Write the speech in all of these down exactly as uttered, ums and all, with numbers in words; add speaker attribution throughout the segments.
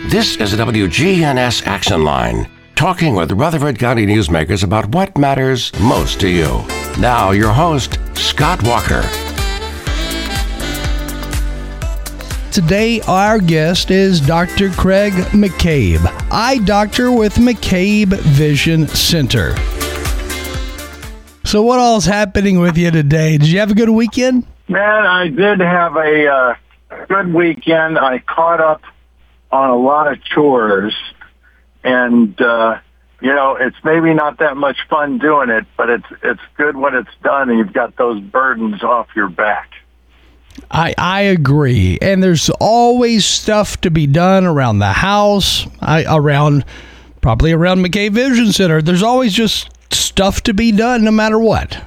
Speaker 1: This is the W G N S Action Line, talking with Rutherford County newsmakers about what matters most to you. Now, your host, Scott Walker.
Speaker 2: Today, our guest is Doctor Craig McCabe, eye doctor with McCabe Vision Center. So what all's happening with you today? Did you have a good weekend?
Speaker 3: Man, I did have a uh, good weekend. I caught up on a lot of chores, and uh, you know, it's maybe not that much fun doing it, but it's it's good when it's done and you've got those burdens off your back.
Speaker 2: I I agree, and there's always stuff to be done around the house, I, around probably around McCabe Vision Center. There's always just stuff to be done, no matter what.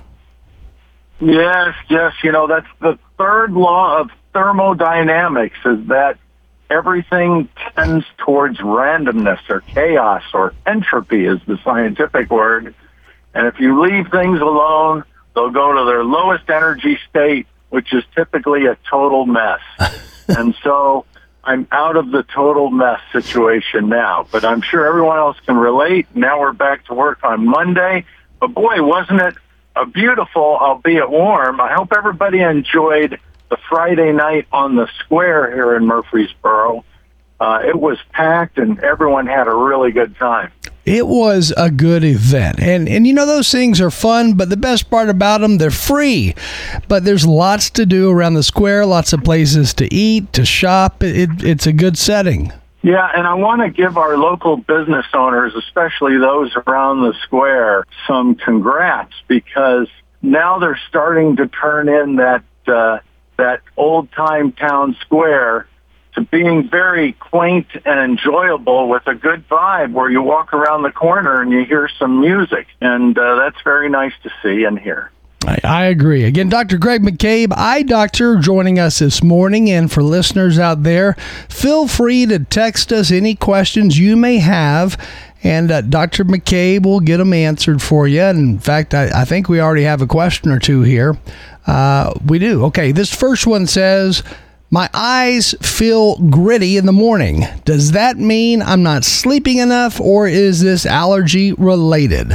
Speaker 3: Yes, yes. You know, that's the third law of thermodynamics, is that everything tends towards randomness or chaos, or entropy is the scientific word. And if you leave things alone, they'll go to their lowest energy state, which is typically a total mess. And so I'm out of the total mess situation now, but I'm sure everyone else can relate. Now we're back to work on Monday. But boy, wasn't it a beautiful, albeit warm. I hope everybody enjoyed the Friday night on the square here in Murfreesboro. Uh, it was packed and everyone had a really good time.
Speaker 2: It was a good event. And, and you know, those things are fun, but the best part about them, they're free. But there's lots to do around the square, lots of places to eat, to shop. It, it's a good setting.
Speaker 3: Yeah, and I want to give our local business owners, especially those around the square, some congrats, because now they're starting to turn in that uh, that old-time town square to being very quaint and enjoyable with a good vibe where you walk around the corner and you hear some music. And uh, that's very nice to see and hear.
Speaker 2: I, I agree. Again, Doctor Craig McCabe, eye doctor, joining us this morning. And for listeners out there, feel free to text us any questions you may have, and uh, Doctor McCabe will get them answered for you. And in fact, I, I think we already have a question or two here. Uh, we do. Okay, this first one says, my eyes feel gritty in the morning. Does that mean I'm not sleeping enough, or is this allergy related?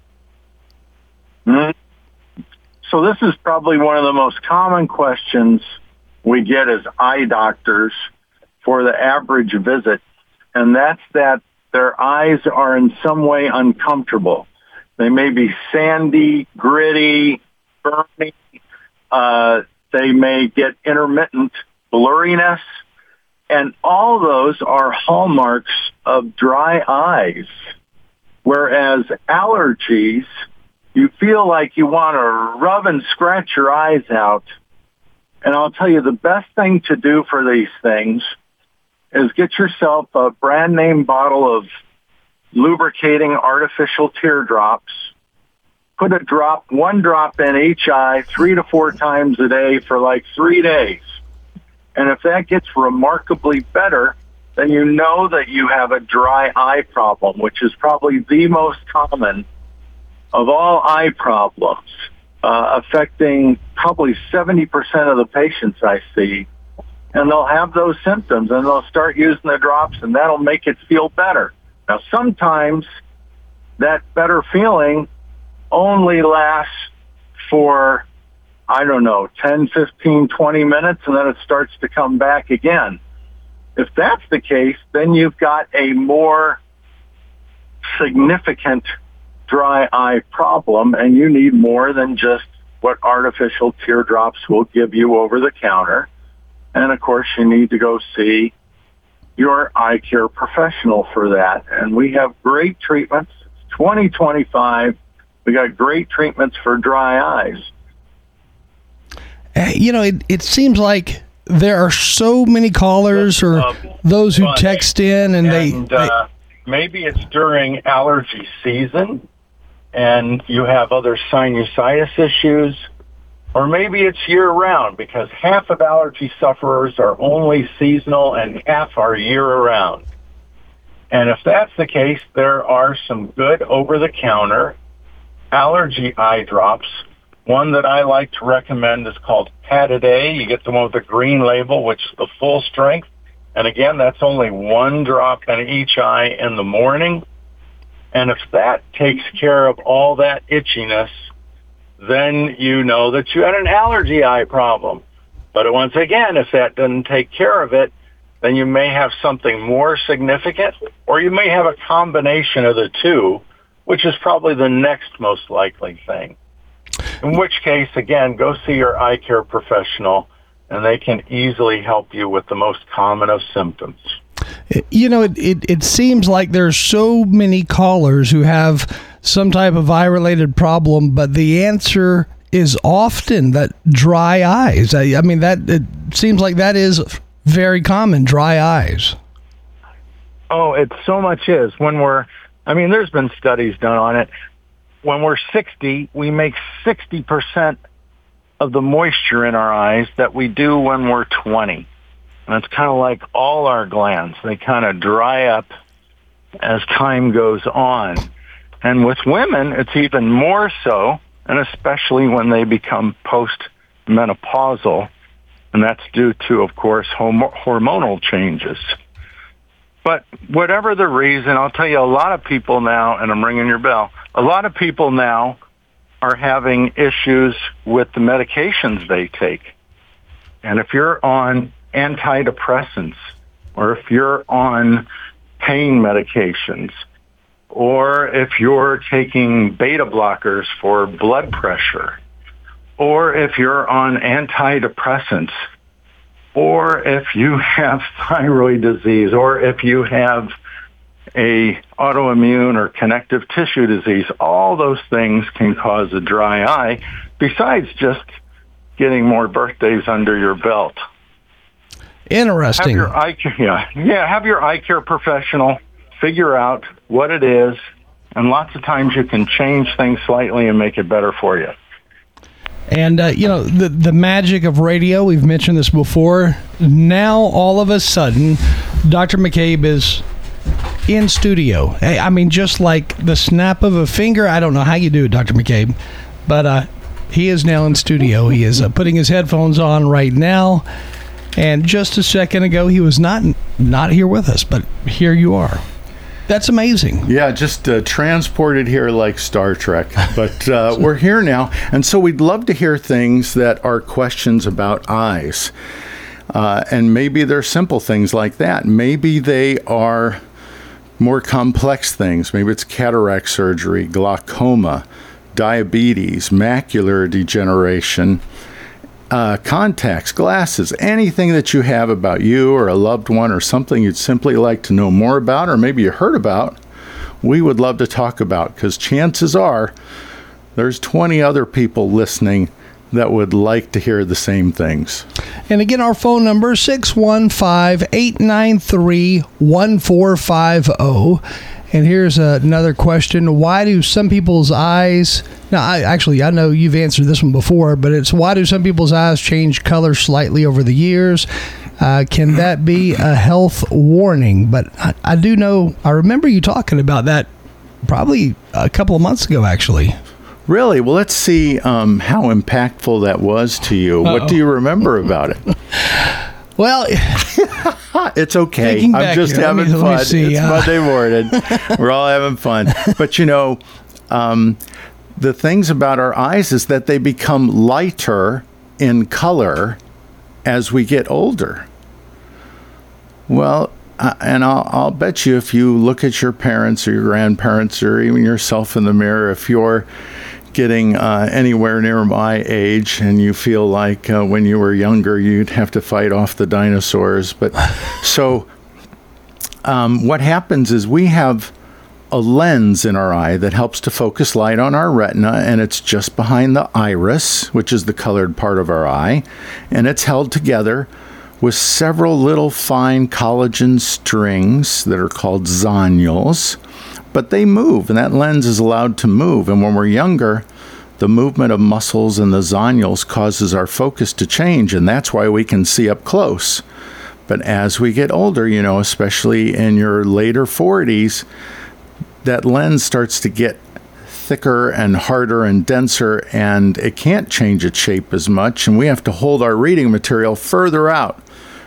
Speaker 3: Mm-hmm. So this is probably one of the most common questions we get as eye doctors for the average visit, and that's that their eyes are in some way uncomfortable. They may be sandy, gritty, burning. Uh, they may get intermittent blurriness, and all those are hallmarks of dry eyes, whereas allergies, you feel like you want to rub and scratch your eyes out. And I'll tell you, the best thing to do for these things is get yourself a brand name bottle of lubricating artificial teardrops. Put a drop, one drop in each eye three to four times a day for like three days. And if that gets remarkably better, then you know that you have a dry eye problem, which is probably the most common of all eye problems, uh, affecting probably seventy percent of the patients I see. And they'll have those symptoms, and they'll start using the drops, and that'll make it feel better. Now, sometimes that better feeling only lasts for, I don't know, ten, fifteen, twenty minutes, and then it starts to come back again. If that's the case, then you've got a more significant dry eye problem, and you need more than just what artificial teardrops will give you over the counter. And, of course, you need to go see your eye care professional for that. And we have great treatments. It's twenty twenty-five. We got great treatments for dry eyes.
Speaker 2: You know, it, it seems like there are so many callers or uh, those who text in, and, and they... Uh,
Speaker 3: they maybe it's during allergy season, and you have other sinusitis issues, or maybe it's year-round, because half of allergy sufferers are only seasonal and half are year-round. And if that's the case, there are some good over-the-counter allergy eye drops. One that I like to recommend is called Pat-A-Day. You get the one with the green label, which is the full strength. And again, that's only one drop in each eye in the morning. And if that takes care of all that itchiness, then you know that you had an allergy eye problem. But once again, if that doesn't take care of it, then you may have something more significant, or you may have a combination of the two, which is probably the next most likely thing. In which case, again, go see your eye care professional, and they can easily help you with the most common of symptoms.
Speaker 2: You know, it, it, it seems like there's so many callers who have some type of eye-related problem, but the answer is often that dry eyes. I, I mean, that it seems like that is very common, dry eyes.
Speaker 3: Oh, it so much is. When we're, I mean, there's been studies done on it. When we're sixty, we make sixty percent of the moisture in our eyes that we do when we're twenty. And it's kind of like all our glands. They kind of dry up as time goes on. And with women, it's even more so, and especially when they become post-menopausal. And that's due to, of course, hom- hormonal changes. But whatever the reason, I'll tell you, a lot of people now, and I'm ringing your bell, a lot of people now are having issues with the medications they take. And if you're on antidepressants, or if you're on pain medications, or if you're taking beta blockers for blood pressure, or if you're on antidepressants, or if you have thyroid disease, or if you have a autoimmune or connective tissue disease, all those things can cause a dry eye, besides just getting more birthdays under your belt.
Speaker 2: Interesting.
Speaker 3: Have your eye care, yeah, yeah, have your eye care professional figure out what it is, and lots of times you can change things slightly and make it better for you.
Speaker 2: And, uh, you know, the the magic of radio, we've mentioned this before. Now, all of a sudden, Doctor McCabe is in studio. I mean, just like the snap of a finger. I don't know how you do it, Doctor McCabe, but uh, he is now in studio. He is uh, putting his headphones on right now. And just a second ago, he was not not here with us, but here you are. That's amazing.
Speaker 4: Yeah, just uh, transported here like Star Trek. But uh, we're here now, and so we'd love to hear things that are questions about eyes. Uh, and maybe they're simple things like that. Maybe they are more complex things. Maybe it's cataract surgery, glaucoma, diabetes, macular degeneration, Uh, contacts, glasses, anything that you have about you or a loved one or something you'd simply like to know more about, or maybe you heard about, we would love to talk about, because chances are there's twenty other people listening that would like to hear the same things.
Speaker 2: And again, our phone number is six one five, eight nine three, one four five zero. And here's another question. Why do some people's eyes... Now, I, actually, I know you've answered this one before, but it's why do some people's eyes change color slightly over the years? Uh, can that be a health warning? But I, I do know... I remember you talking about that probably a couple of months ago, actually.
Speaker 4: Really? Well, let's see um, how impactful that was to you. Uh-oh. What do you remember about it?
Speaker 2: Well...
Speaker 4: It's okay.
Speaker 2: Thinking
Speaker 4: I'm just
Speaker 2: here,
Speaker 4: having
Speaker 2: let me,
Speaker 4: fun.
Speaker 2: Let me see,
Speaker 4: it's
Speaker 2: uh,
Speaker 4: Monday morning. We're all having fun. But, you know, um, the things about our eyes is that they become lighter in color as we get older. Well, uh, and I'll, I'll bet you if you look at your parents or your grandparents or even yourself in the mirror, if you're getting uh, anywhere near my age and you feel like uh, when you were younger you'd have to fight off the dinosaurs. But so um, what happens is we have a lens in our eye that helps to focus light on our retina, and it's just behind the iris, which is the colored part of our eye, and it's held together with several little fine collagen strings that are called zonules. But they move, and that lens is allowed to move. And when we're younger, the movement of muscles and the zonules causes our focus to change, and that's why we can see up close. But as we get older, you know, especially in your later forties, that lens starts to get thicker and harder and denser, and it can't change its shape as much, and we have to hold our reading material further out.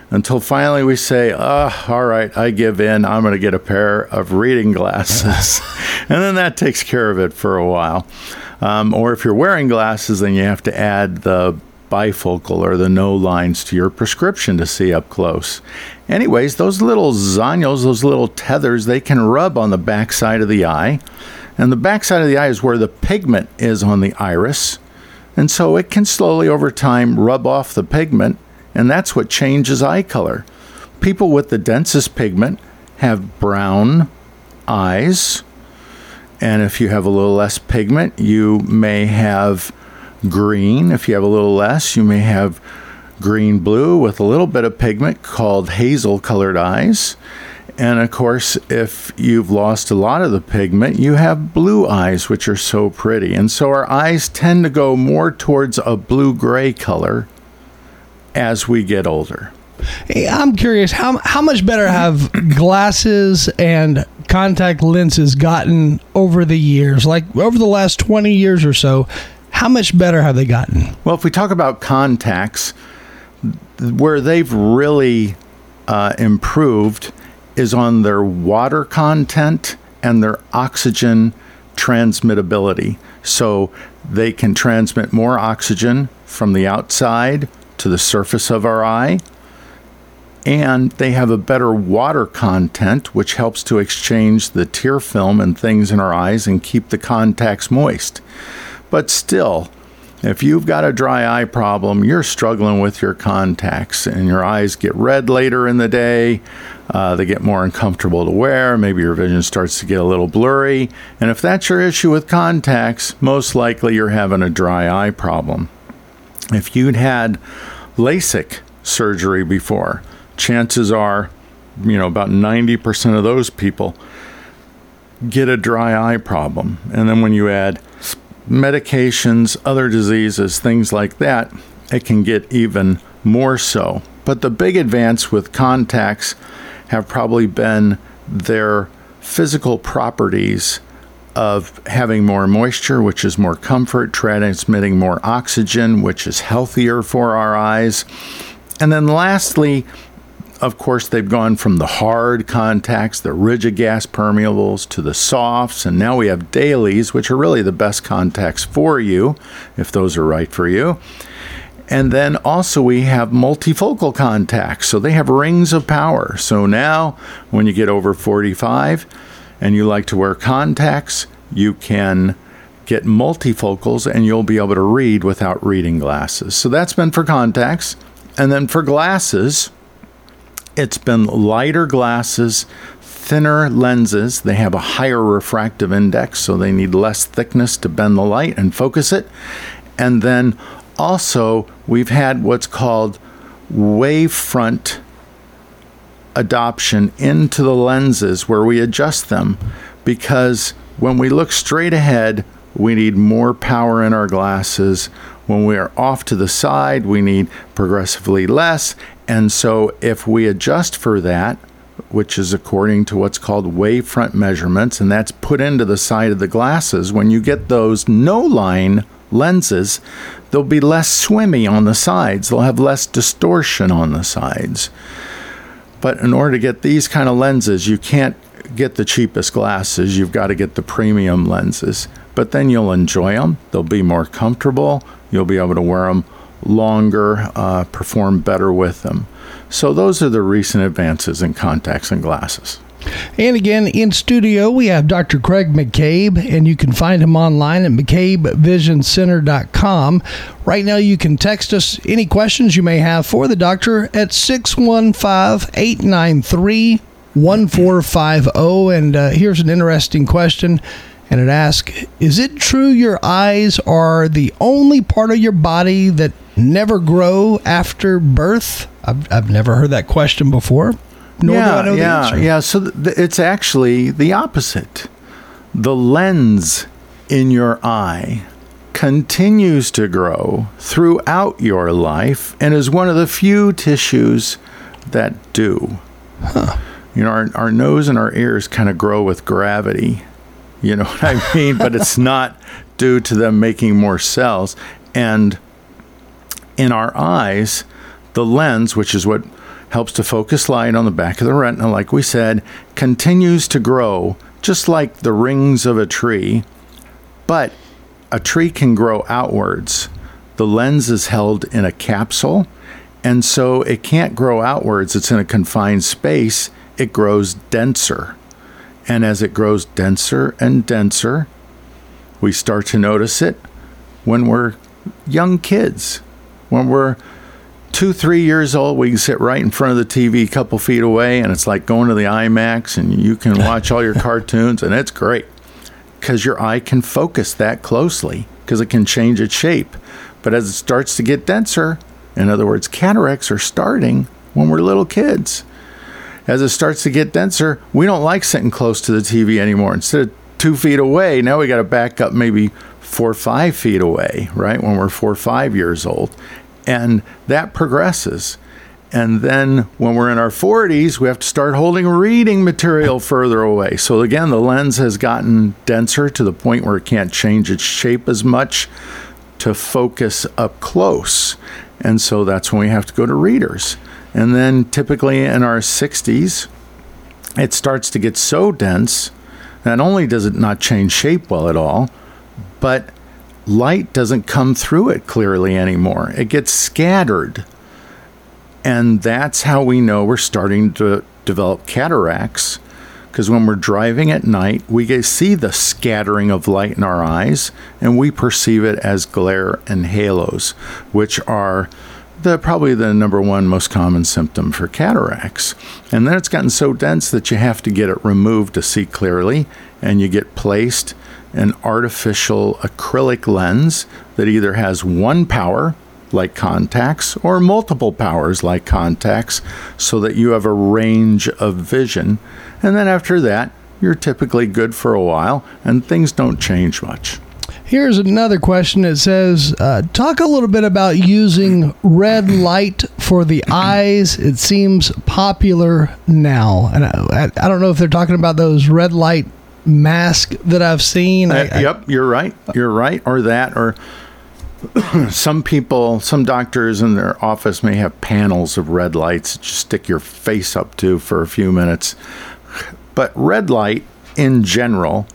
Speaker 4: until finally we say, oh, all right, I give in. I'm going to get a pair of reading glasses. And then that takes care of it for a while. Um, or if you're wearing glasses, then you have to add the bifocal or the no lines to your prescription to see up close. Anyways, those little zonules, those little tethers, they can rub on the backside of the eye. And the backside of the eye is where the pigment is on the iris. And so it can slowly over time rub off the pigment, and that's what changes eye color. People with the densest pigment have brown eyes. And if you have a little less pigment, you may have green. If you have a little less, you may have green-blue with a little bit of pigment called hazel-colored eyes. And of course, if you've lost a lot of the pigment, you have blue eyes, which are so pretty. And so our eyes tend to go more towards a blue-gray color as we get older.
Speaker 2: Hey, I'm curious, how how much better have glasses and contact lenses gotten over the years? Like over the last twenty years or so, how much better have they gotten?
Speaker 4: Well, if we talk about contacts, where they've really uh, improved is on their water content and their oxygen transmittability. So they can transmit more oxygen from the outside to the surface of our eye, and they have a better water content, which helps to exchange the tear film and things in our eyes and keep the contacts moist. But still, if you've got a dry eye problem, you're struggling with your contacts and your eyes get red later in the day. Uh, they get more uncomfortable to wear. Maybe your vision starts to get a little blurry. And if that's your issue with contacts, most likely you're having a dry eye problem. If you'd had LASIK surgery before, chances are, you know, about ninety percent of those people get a dry eye problem. And then when you add medications, other diseases, things like that, it can get even more so. But the big advance with contacts have probably been their physical properties of having more moisture, which is more comfort, transmitting more oxygen, which is healthier for our eyes. And then lastly, of course, they've gone from the hard contacts, the rigid gas permeables, to the softs, and now we have dailies, which are really the best contacts for you, if those are right for you. And then also we have multifocal contacts, so they have rings of power. So now, when you get over forty-five and you like to wear contacts, you can get multifocals and you'll be able to read without reading glasses. So that's been for contacts. And then for glasses, it's been lighter glasses, thinner lenses. They have a higher refractive index, so they need less thickness to bend the light and focus it. And then also, we've had what's called wavefront adoption into the lenses where we adjust them, because when we look straight ahead, we need more power in our glasses. When we are off to the side, we need progressively less. And so if we adjust for that, which is according to what's called wavefront measurements, and that's put into the side of the glasses, when you get those no-line lenses, they'll be less swimmy on the sides. They'll have less distortion on the sides. But in order to get these kind of lenses, you can't get the cheapest glasses. You've got to get the premium lenses. But then you'll enjoy them. They'll be more comfortable. You'll be able to wear them longer, uh, perform better with them. So those are the recent advances in contacts and glasses.
Speaker 2: And again, in studio, we have Doctor Craig McCabe, and you can find him online at mccabe vision center dot com. Right now, you can text us any questions you may have for the doctor at six one five, eight nine three, one four five zero. And uh, here's an interesting question, and it asks, is it true your eyes are the only part of your body that never grow after birth? I've, I've never heard that question before. Nor
Speaker 4: yeah,
Speaker 2: do I know
Speaker 4: yeah,
Speaker 2: the answer.
Speaker 4: yeah. So th- it's actually the opposite. The lens in your eye continues to grow throughout your life and is one of the few tissues that do. Huh. You know, our, our nose and our ears kind of grow with gravity. You know what I mean? But it's not due to them making more cells. And in our eyes, the lens, which is what helps to focus light on the back of the retina, like we said, continues to grow, just like the rings of a tree. But a tree can grow outwards. The lens is held in a capsule, and so it can't grow outwards. It's in a confined space. It grows denser. And as it grows denser and denser, we start to notice it when we're young kids. When we're two, three years old, we can sit right in front of the T V a couple feet away, and it's like going to the IMAX, and you can watch all your cartoons, and it's great because your eye can focus that closely because it can change its shape. But as it starts to get denser, in other words, cataracts are starting when we're little kids. As it starts to get denser, we don't like sitting close to the T V anymore. Instead of two feet away, now we got to back up maybe four or five feet away, right, when we're four or five years old. And that progresses. And then when we're in our forties, we have to start holding reading material further away. So again, the lens has gotten denser to the point where it can't change its shape as much to focus up close. And so that's when we have to go to readers. And then typically in our sixties, it starts to get so dense, not only does it not change shape well at all, but light doesn't come through it clearly anymore. It gets scattered. And that's how we know we're starting to develop cataracts. Because when we're driving at night, we get, see the scattering of light in our eyes, and we perceive it as glare and halos, which are the probably the number one most common symptom for cataracts. And then it's gotten so dense that you have to get it removed to see clearly, and you get placed an artificial acrylic lens that either has one power, like contacts, or multiple powers like contacts, so that you have a range of vision. And then after that, you're typically good for a while, and things don't change much.
Speaker 2: Here's another question that says, uh, talk a little bit about using red light for the eyes. It seems popular now. And I, I don't know if they're talking about those red light masks that I've seen.
Speaker 4: Uh,
Speaker 2: I,
Speaker 4: yep, you're right. You're right. Or that, or some people, some doctors in their office may have panels of red lights that you stick your face up to for a few minutes. But red light in general,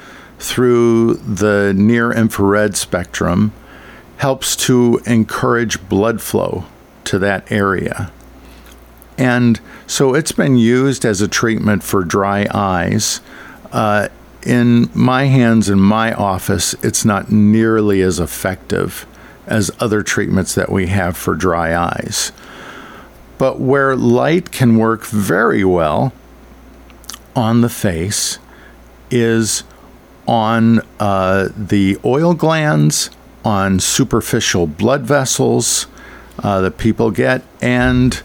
Speaker 4: through the near infrared spectrum, helps to encourage blood flow to that area. And so it's been used as a treatment for dry eyes. Uh, in my hands, in my office, it's not nearly as effective as other treatments that we have for dry eyes. But where light can work very well on the face is on uh, the oil glands, on superficial blood vessels uh, that people get, and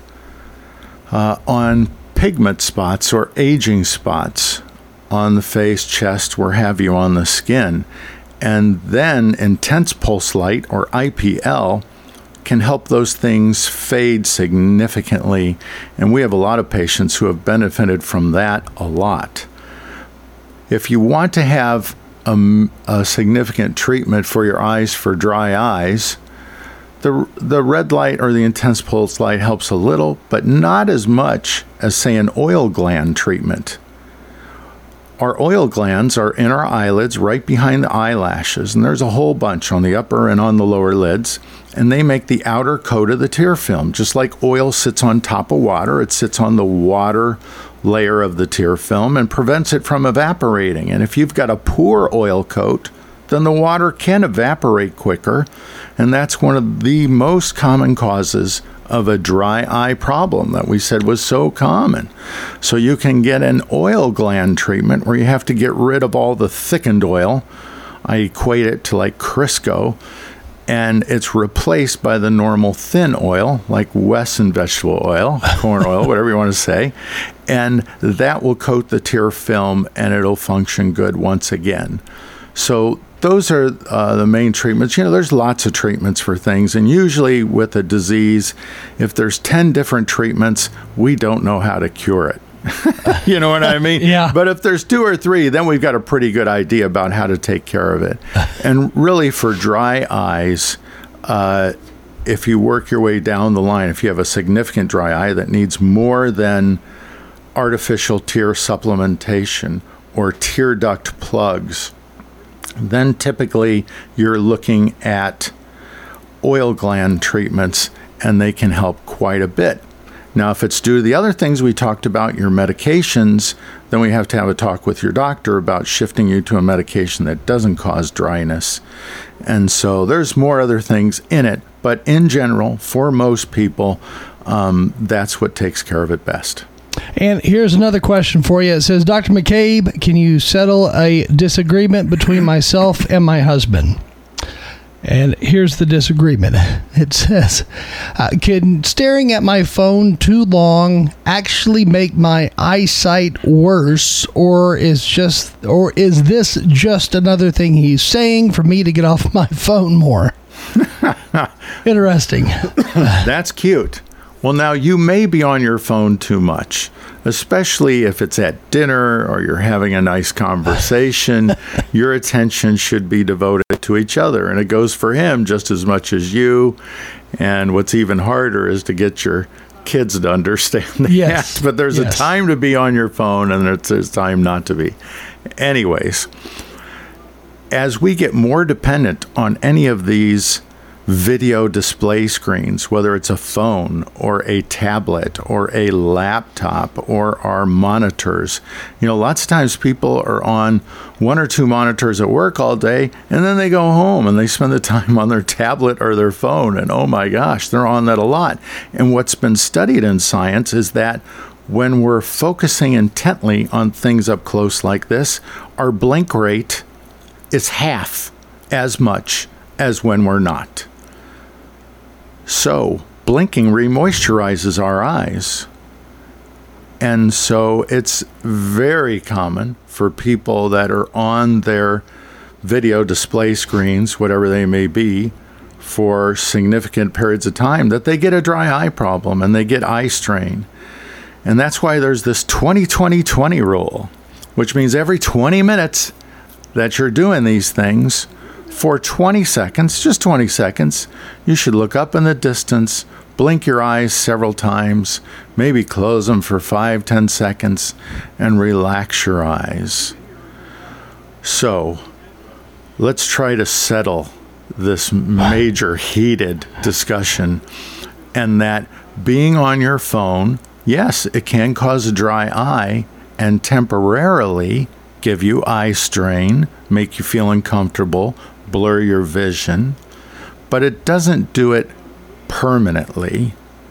Speaker 4: uh, on pigment spots or aging spots on the face, chest, where have you, on the skin. And then intense pulse light, or I P L, can help those things fade significantly. And we have a lot of patients who have benefited from that a lot. If you want to have a, a significant treatment for your eyes for dry eyes, the the red light or the intense pulse light helps a little, but not as much as, say, an oil gland treatment. Our oil glands are in our eyelids, right behind the eyelashes, and there's a whole bunch on the upper and on the lower lids, and they make the outer coat of the tear film. Just like oil sits on top of water, it sits on the water layer of the tear film and prevents it from evaporating. And if you've got a poor oil coat, then the water can evaporate quicker, and that's one of the most common causes of a dry eye problem that we said was so common. So you can get an oil gland treatment where you have to get rid of all the thickened oil. I equate it to like Crisco, and it's replaced by the normal thin oil, like Wesson vegetable oil, corn oil, whatever you want to say, and that will coat the tear film and it'll function good once again. So those are uh, the main treatments. You know, there's lots of treatments for things, and usually with a disease, if there's ten different treatments, we don't know how to cure it. You know what I mean?
Speaker 2: Yeah.
Speaker 4: But if there's two or three, then we've got a pretty good idea about how to take care of it. And really, for dry eyes, uh, if you work your way down the line, if you have a significant dry eye that needs more than artificial tear supplementation or tear duct plugs, then typically you're looking at oil gland treatments, and they can help quite a bit. Now, if it's due to the other things we talked about, your medications, then we have to have a talk with your doctor about shifting you to a medication that doesn't cause dryness. And so there's more other things in it, but in general, for most people, um, that's what takes care of it best.
Speaker 2: And here's another question for you. It says, Doctor McCabe, can you settle a disagreement between myself and my husband? And here's the disagreement. It says, uh, can staring at my phone too long actually make my eyesight worse, or is just, or is this just another thing he's saying for me to get off my phone more? Interesting.
Speaker 4: That's cute. Well, now you may be on your phone too much, especially if it's at dinner or you're having a nice conversation. Your attention should be devoted to each other, and it goes for him just as much as you. And what's even harder is to get your kids to understand that.
Speaker 2: Yes.
Speaker 4: But there's
Speaker 2: yes.
Speaker 4: a time to be on your phone, and there's a time not to be. Anyways, as we get more dependent on any of these video display screens, whether it's a phone or a tablet or a laptop or our monitors. You know, lots of times people are on one or two monitors at work all day, and then they go home and they spend the time on their tablet or their phone, and oh my gosh, they're on that a lot. And what's been studied in science is that when we're focusing intently on things up close like this, our blink rate is half as much as when we're not. So, blinking remoisturizes our eyes. And so it's very common for people that are on their video display screens, whatever they may be, for significant periods of time, that they get a dry eye problem and they get eye strain. And that's why there's this twenty twenty twenty rule, which means every twenty minutes that you're doing these things, for twenty seconds, just twenty seconds, you should look up in the distance, blink your eyes several times, maybe close them for five, ten seconds, and relax your eyes. So, let's try to settle this major heated discussion, and that being on your phone, yes, it can cause a dry eye and temporarily give you eye strain, make you feel uncomfortable, blur your vision, but it doesn't do it permanently.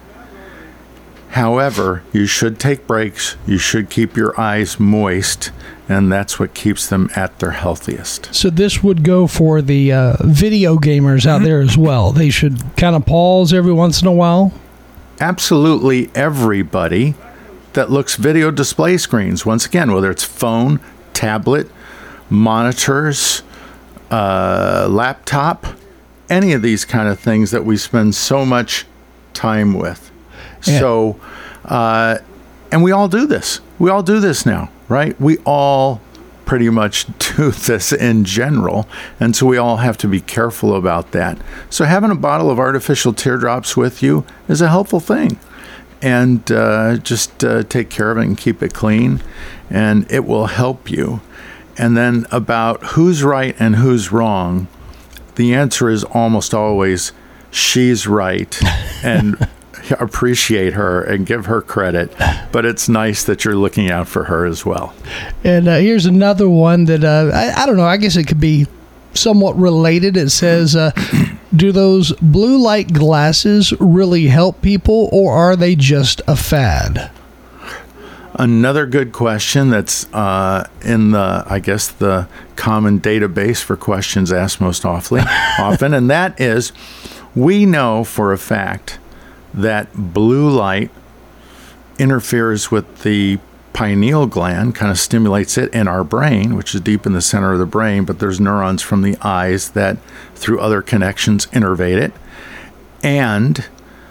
Speaker 4: However, you should take breaks, you should keep your eyes moist, and that's what keeps them at their healthiest.
Speaker 2: So this would go for the uh, video gamers out there as well. They should kind of pause every once in a while?
Speaker 4: Absolutely everybody that looks video display screens, once again, whether it's phone, tablet, monitors, uh, laptop, any of these kind of things that we spend so much time with. Yeah. So, uh, and we all do this. We all do this now, right? We all pretty much do this in general, and so we all have to be careful about that. So having a bottle of artificial teardrops with you is a helpful thing. And uh, just uh, take care of it and keep it clean, and it will help you. And then about who's right and who's wrong, the answer is almost always she's right, and appreciate her and give her credit. But it's nice that you're looking out for her as well.
Speaker 2: And uh, here's another one that, uh, I, I don't know, I guess it could be somewhat related. It says, uh, do those blue light glasses really help people, or are they just a fad?
Speaker 4: Another good question that's uh, in the, I guess, the common database for questions asked most often, often, and that is, we know for a fact that blue light interferes with the pineal gland, kind of stimulates it in our brain, which is deep in the center of the brain, but there's neurons from the eyes that, through other connections, innervate it. And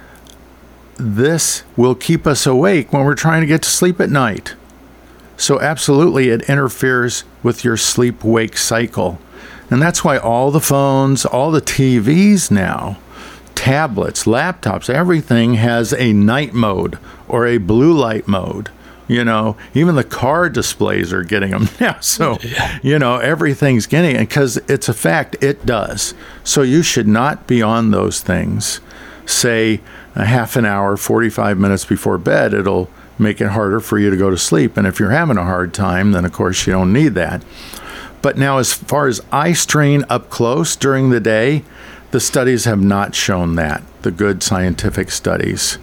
Speaker 4: this will keep us awake when we're trying to get to sleep at night. So absolutely, it interferes with your sleep-wake cycle. And that's why all the phones, all the T Vs now tablets, laptops, everything has a night mode or a blue light mode. You know, even the car displays are getting them now. So, you know, everything's getting it because it's a fact. It does. So you should not be on those things. Say a half an hour, forty-five minutes before bed, it'll make it harder for you to go to sleep. And if you're having a hard time, then of course you don't need that. But now as far as eye strain up close during the day, the studies have not shown that, the good scientific studies.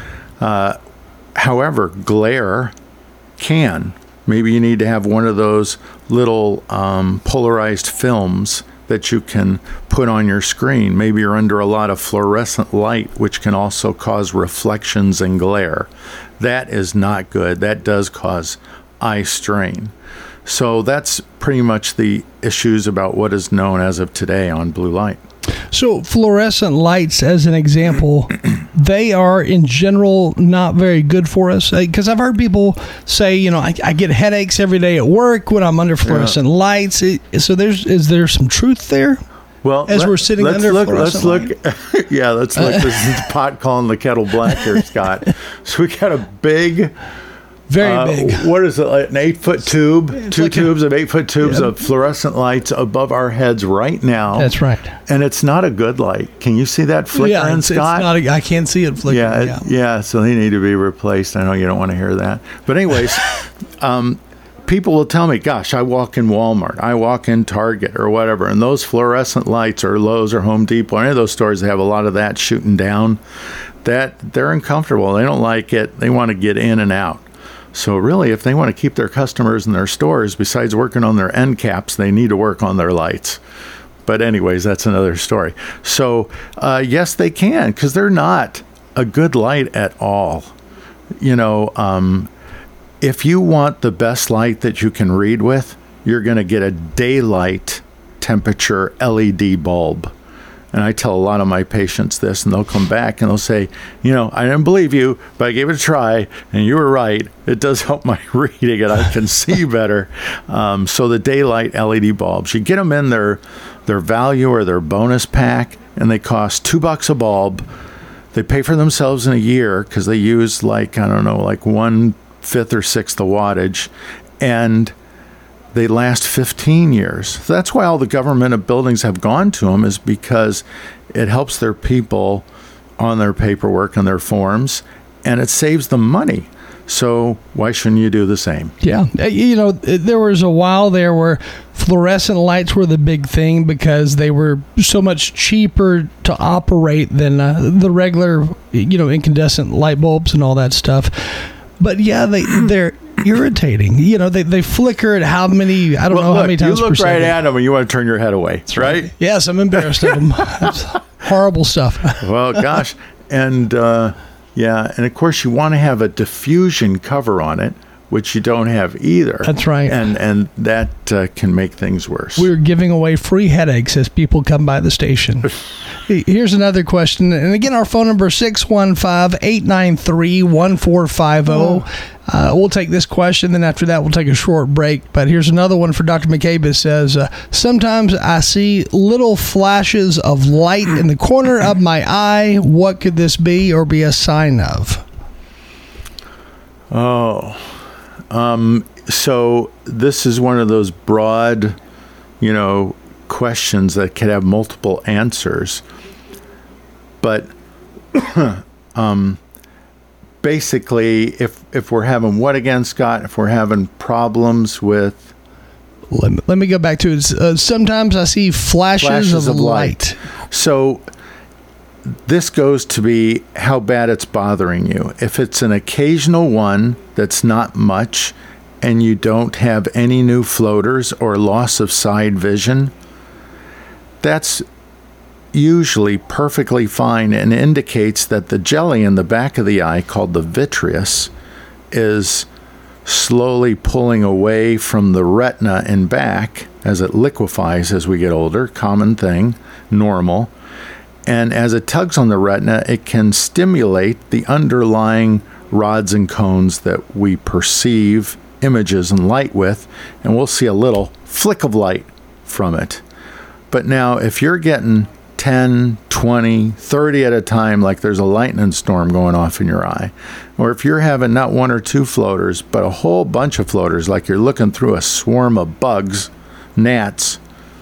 Speaker 4: Uh, However, glare can. Maybe you need to have one of those little um, polarized films that you can put on your screen. Maybe you're under a lot of fluorescent light, which can also cause reflections and glare. That is not good. That does cause eye strain. So that's pretty much the issues about what is known as of today on blue light.
Speaker 2: So fluorescent lights, as an example, they are in general not very good for us. Because I've heard people say, you know, I, I get headaches every day at work when I'm under fluorescent yeah. lights. So there's is there some truth there?
Speaker 4: Well,
Speaker 2: as
Speaker 4: let,
Speaker 2: we're sitting
Speaker 4: let's
Speaker 2: under
Speaker 4: look,
Speaker 2: fluorescent
Speaker 4: let's look. Yeah, let's look. This is the pot calling the kettle black here, Scott. So we got a big.
Speaker 2: Very
Speaker 4: uh,
Speaker 2: big.
Speaker 4: What is it, like an eight-foot tube?
Speaker 2: It's
Speaker 4: two
Speaker 2: like
Speaker 4: tubes
Speaker 2: a,
Speaker 4: of eight-foot tubes
Speaker 2: yeah.
Speaker 4: of fluorescent lights above our heads right now.
Speaker 2: That's right.
Speaker 4: And it's not a good light. Can you see that flickering,
Speaker 2: yeah, it's,
Speaker 4: Scott?
Speaker 2: It's not a, I can't see it flickering.
Speaker 4: Yeah,
Speaker 2: yeah.
Speaker 4: it, yeah, so they need to be replaced. I know you don't want to hear that. But anyways, um, people will tell me, gosh, I walk in Walmart, I walk in Target or whatever, and those fluorescent lights or Lowe's or Home Depot, any of those stores that have a lot of that shooting down, that they're uncomfortable. They don't like it. They want to get in and out. So really, if they want to keep their customers in their stores, besides working on their end caps, they need to work on their lights. But anyways, that's another story. So uh, yes, they can, because they're not a good light at all. You know, um, if you want the best light that you can read with, you're going to get a daylight temperature L E D bulb. And I tell a lot of my patients this, and they'll come back and they'll say, you know, I didn't believe you, but I gave it a try, and you were right. It does help my reading, and I can see better. Um, so the daylight L E D bulbs, you get them in their their value or their bonus pack, and they cost two bucks a bulb. They pay for themselves in a year because they use like, I don't know, like one fifth or sixth the wattage, and they last fifteen years. So that's why all the government buildings have gone to them, is because it helps their people on their paperwork and their forms, and it saves them money. So why shouldn't you do the same?
Speaker 2: Yeah. You know, there was a while there where fluorescent lights were the big thing because they were so much cheaper to operate than uh, the regular, you know, incandescent light bulbs and all that stuff. But yeah, they, they're irritating. You know, they, they flicker at how many, I don't
Speaker 4: well,
Speaker 2: know
Speaker 4: look,
Speaker 2: how many times
Speaker 4: you look
Speaker 2: per
Speaker 4: right
Speaker 2: second.
Speaker 4: at them and you want to turn your head away,
Speaker 2: That's
Speaker 4: right?
Speaker 2: right? Yes, I'm embarrassed of them. It's horrible stuff.
Speaker 4: Well, gosh. And, uh, yeah, and of course you want to have a diffusion cover on it, which you don't have either.
Speaker 2: That's right.
Speaker 4: And and that uh, can make things worse.
Speaker 2: We're giving away free headaches as people come by the station. Here's another question. And again, our phone number is six one five, eight nine three, one four five zero. Uh, we'll take this question, then after that we'll take a short break. But here's another one for Doctor McCabe. It says, uh, sometimes I see little flashes of light in the corner of my eye. What could this be or be a sign of?
Speaker 4: Oh, um, so this is one of those broad, you know, questions that could have multiple answers. But um, basically, if if we're having what again, Scott? If we're having problems with...
Speaker 2: Let me, let me go back to it. Uh, sometimes I see flashes,
Speaker 4: flashes
Speaker 2: of,
Speaker 4: of light.
Speaker 2: light.
Speaker 4: So this goes to be how bad it's bothering you. If it's an occasional one that's not much, and you don't have any new floaters or loss of side vision, that's usually perfectly fine and indicates that the jelly in the back of the eye, called the vitreous, is slowly pulling away from the retina and back as it liquefies as we get older. Common thing, normal. And as it tugs on the retina, it can stimulate the underlying rods and cones that we perceive images and light with, and we'll see a little flick of light from it. But now, if you're getting ten, twenty, thirty at a time, like there's a lightning storm going off in your eye. Or if you're having not one or two floaters, but a whole bunch of floaters, like you're looking through a swarm of bugs, gnats.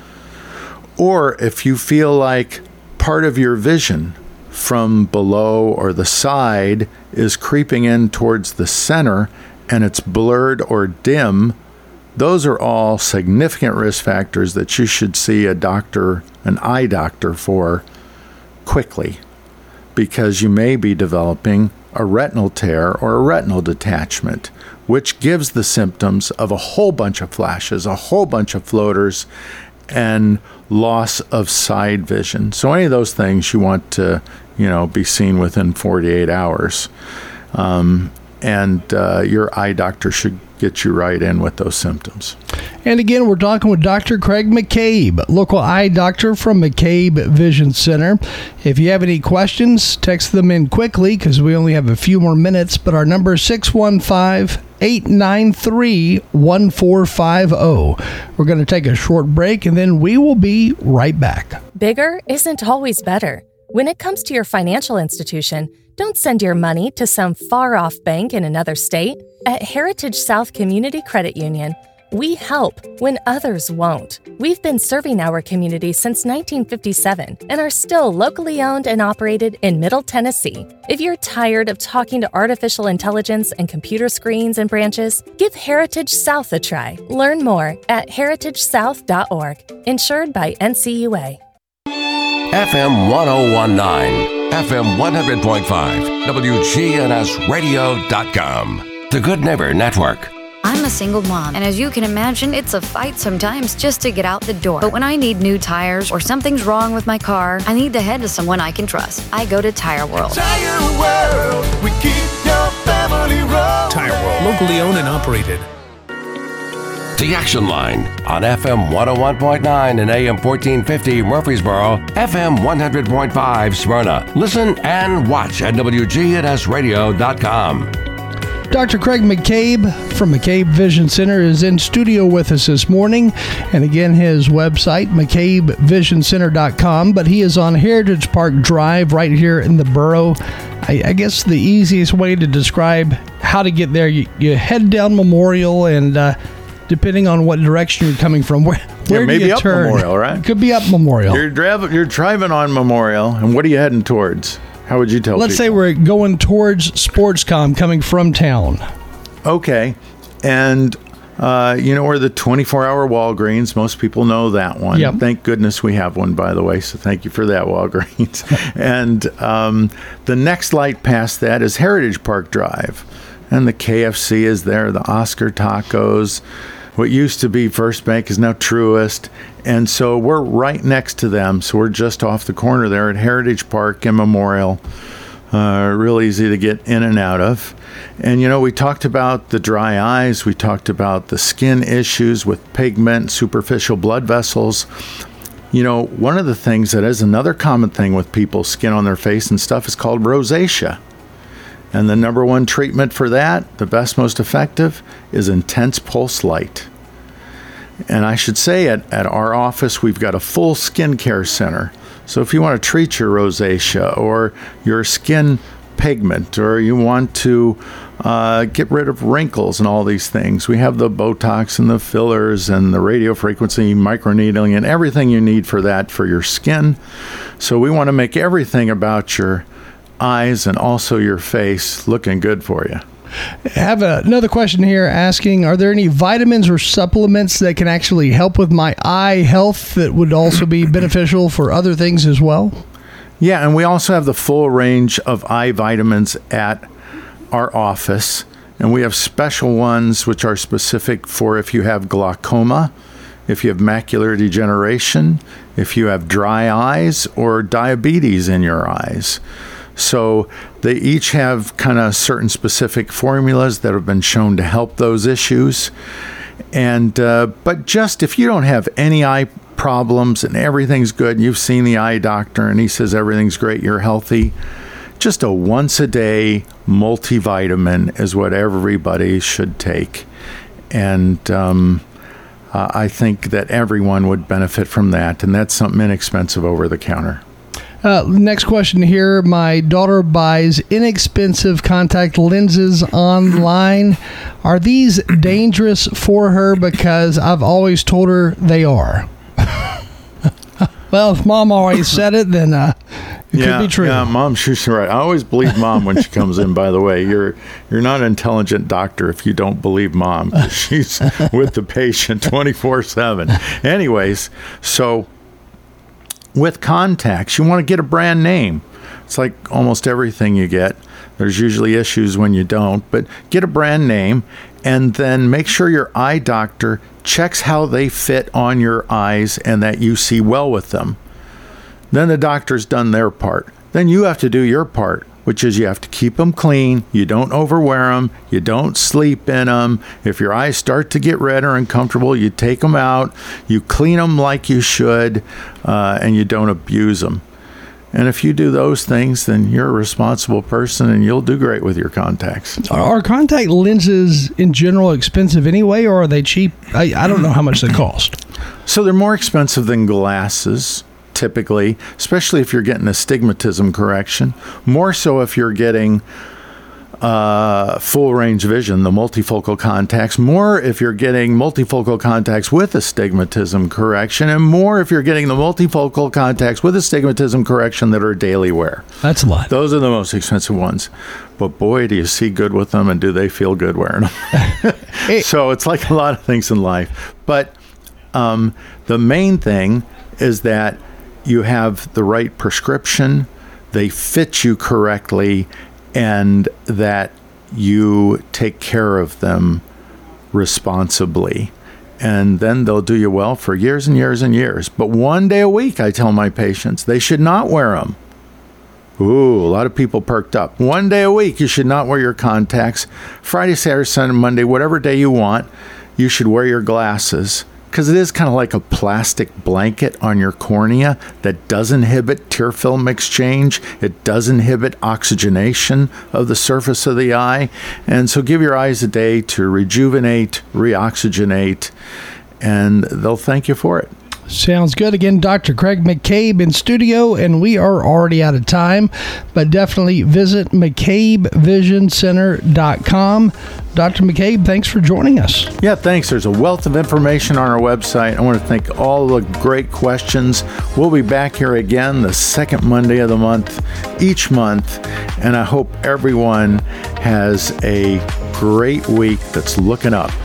Speaker 4: Or if you feel like part of your vision from below or the side is creeping in towards the center and it's blurred or dim, those are all significant risk factors that you should see a doctor, an eye doctor for quickly, because you may be developing a retinal tear or a retinal detachment, which gives the symptoms of a whole bunch of flashes, a whole bunch of floaters, and loss of side vision. So any of those things you want to, you know, be seen within forty-eight hours. Um, and uh, your eye doctor should get you right in with those symptoms.
Speaker 2: And again, we're talking with Doctor Craig McCabe, local eye doctor from McCabe Vision Center. If you have any questions, text them in quickly because we only have a few more minutes. But our number is six one five, eight nine three, one four five zero. We're going to take a short break and then we will be right back.
Speaker 5: Bigger isn't always better. When it comes to your financial institution, don't send your money to some far-off bank in another state. At Heritage South Community Credit Union, we help when others won't. We've been serving our community since nineteen fifty-seven and are still locally owned and operated in Middle Tennessee. If you're tired of talking to artificial intelligence and computer screens and branches, give Heritage South a try. Learn more at heritage south dot org. Insured by N C U A.
Speaker 1: F M one oh one point nine, F M one hundred point five, W G N S radio dot com. The Good Neighbor Network.
Speaker 6: I'm a single mom, and as you can imagine, it's a fight sometimes just to get out the door. But when I need new tires or something's wrong with my car, I need to head to someone I can trust. I go to Tire World.
Speaker 7: Tire World, we keep your family rolling.
Speaker 8: Tire World, locally owned and operated.
Speaker 1: The Action Line on F M one oh one point nine and A M fourteen fifty Murfreesboro, F M one hundred point five Smyrna. Listen and watch at W G N S radio dot com.
Speaker 2: Doctor Craig McCabe from McCabe Vision Center is in studio with us this morning. And again, his website, mccabe vision center dot com. But he is on Heritage Park Drive right here in the borough. I, I guess the easiest way to describe how to get there, you, you head down Memorial and uh, depending on what direction you're coming from, where, where
Speaker 4: yeah,
Speaker 2: do
Speaker 4: maybe
Speaker 2: you
Speaker 4: up
Speaker 2: turn?
Speaker 4: Memorial, right?
Speaker 2: It could be up Memorial.
Speaker 4: You're, driv- you're driving on Memorial, and what are you heading towards? How would you tell
Speaker 2: Let's
Speaker 4: people?
Speaker 2: say we're going towards Sportscom coming from town.
Speaker 4: Okay. And, uh, you know, we're the twenty-four hour Walgreens. Most people know that one.
Speaker 2: Yep.
Speaker 4: Thank goodness we have one, by the way. So thank you for that, Walgreens. And um, the next light past that is Heritage Park Drive. And the K F C is there, the Oscar Tacos. What used to be First Bank is now Truist. And so we're right next to them. So we're just off the corner there at Heritage Park and Memorial. Uh, real easy to get in and out of. And, you know, we talked about the dry eyes. We talked about the skin issues with pigment, superficial blood vessels. You know, one of the things that is another common thing with people's skin on their face and stuff is called rosacea. And the number one treatment for that, the best, most effective, is intense pulse light. And I should say at, at our office, we've got a full skincare center. So if you want to treat your rosacea or your skin pigment, or you want to uh, get rid of wrinkles and all these things, we have the Botox and the fillers and the radiofrequency microneedling and everything you need for that for your skin. So we want to make everything about your eyes and also your face looking good for you.
Speaker 2: I have a, another question here asking, are there any vitamins or supplements that can actually help with my eye health that would also be beneficial for other things as well?
Speaker 4: Yeah, and we also have the full range of eye vitamins at our office. And we have special ones which are specific for if you have glaucoma, if you have macular degeneration, if you have dry eyes, or diabetes in your eyes. So they each have kind of certain specific formulas that have been shown to help those issues. And uh, but just if you don't have any eye problems and everything's good, and you've seen the eye doctor and he says everything's great, you're healthy, just a once a day multivitamin is what everybody should take. And um, uh, I think that everyone would benefit from that. And that's something inexpensive over the counter.
Speaker 2: Uh, next question here. My daughter buys inexpensive contact lenses online. Are these dangerous for her? Because I've always told her they are. Well, if mom always said it, then uh, it
Speaker 4: yeah,
Speaker 2: could be true.
Speaker 4: Yeah, mom, she's right. I always believe mom when she comes in, by the way. You're you're not an intelligent doctor if you don't believe mom, 'cause she's with the patient twenty-four seven. Anyways, so with contacts, you want to get a brand name. It's like almost everything you get. There's usually issues when you don't, but get a brand name and then make sure your eye doctor checks how they fit on your eyes and that you see well with them. Then the doctor's done their part. Then you have to do your part, which is you have to keep them clean. You don't overwear them. You don't sleep in them. If your eyes start to get red or uncomfortable, you take them out. You clean them like you should, uh, and you don't abuse them. And if you do those things, then you're a responsible person and you'll do great with your contacts.
Speaker 2: Are, are contact lenses in general expensive anyway, or are they cheap? I, I don't know how much they cost.
Speaker 4: So they're more expensive than glasses, typically, especially if you're getting astigmatism correction. More so if you're getting uh, full range vision, the multifocal contacts. More if you're getting multifocal contacts with astigmatism correction, and more if you're getting the multifocal contacts with astigmatism correction that are daily wear.
Speaker 2: That's a lot.
Speaker 4: Those are the most expensive ones. But boy, do you see good with them, and do they feel good wearing them. So it's like a lot of things in life. But um, the main thing is that you have the right prescription, they fit you correctly, and that you take care of them responsibly. And then they'll do you well for years and years and years. But one day a week, I tell my patients, they should not wear them. Ooh, a lot of people perked up. One day a week, you should not wear your contacts. Friday, Saturday, Sunday, Monday, whatever day you want, you should wear your glasses. Because it is kind of like a plastic blanket on your cornea that does inhibit tear film exchange. It does inhibit oxygenation of the surface of the eye. And so give your eyes a day to rejuvenate, reoxygenate, and they'll thank you for it.
Speaker 2: Sounds good. Again, Doctor Craig McCabe in studio, and we are already out of time, but definitely visit mccabe vision center dot com. Doctor McCabe, thanks for joining us.
Speaker 4: Yeah, thanks. There's a wealth of information on our website. I want to thank all the great questions. We'll be back here again the second Monday of the month, each month, and I hope everyone has a great week that's looking up.